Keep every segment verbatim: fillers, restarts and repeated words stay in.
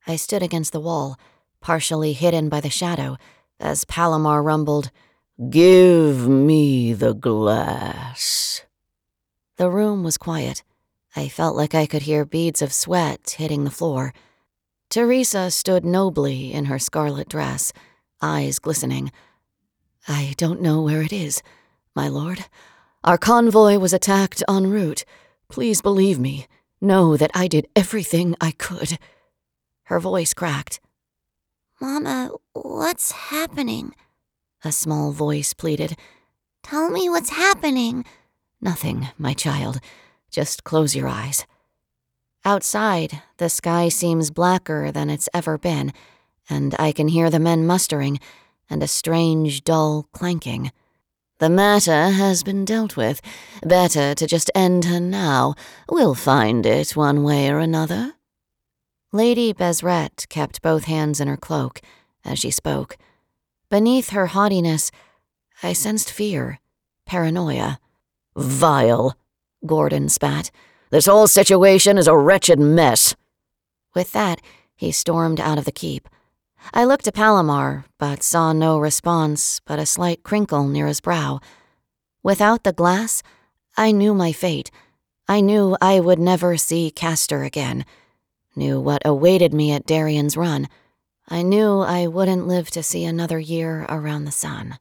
I stood against the wall, partially hidden by the shadow, as Palomar rumbled, "Give me the glass." The room was quiet. I felt like I could hear beads of sweat hitting the floor. Teresa stood nobly in her scarlet dress, eyes glistening. "I don't know where it is, my lord. Our convoy was attacked en route. Please believe me. Know that I did everything I could." Her voice cracked. "Mama, what's happening?" A small voice pleaded. "Tell me what's happening." "Nothing, my child. Just close your eyes." Outside, the sky seems blacker than it's ever been, and I can hear the men mustering, and a strange, dull clanking. "The matter has been dealt with. Better to just end her now. We'll find it one way or another." Lady Bezret kept both hands in her cloak as she spoke. Beneath her haughtiness, I sensed fear, paranoia. "Vile," Gordon spat. "This whole situation is a wretched mess." With that, he stormed out of the keep. I looked to Palomar, but saw no response but a slight crinkle near his brow. Without the glass, I knew my fate. I knew I would never see Castor again. Knew what awaited me at Darien's Run. I knew I wouldn't live to see another year around the sun.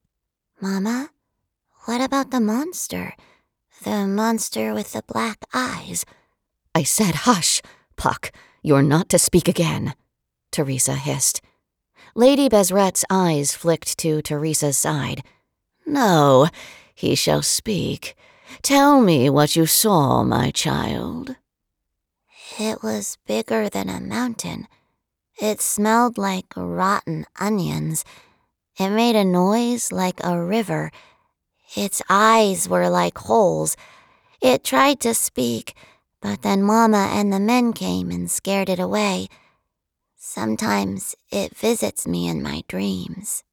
"Mama, what about the monster? The monster with the black eyes?" "I said hush, Puck. You're not to speak again," Teresa hissed. Lady Bezret's eyes flicked to Teresa's side. "No, he shall speak. Tell me what you saw, my child." "It was bigger than a mountain. It smelled like rotten onions. It made a noise like a river. Its eyes were like holes. It tried to speak, but then Mama and the men came and scared it away. Sometimes it visits me in my dreams."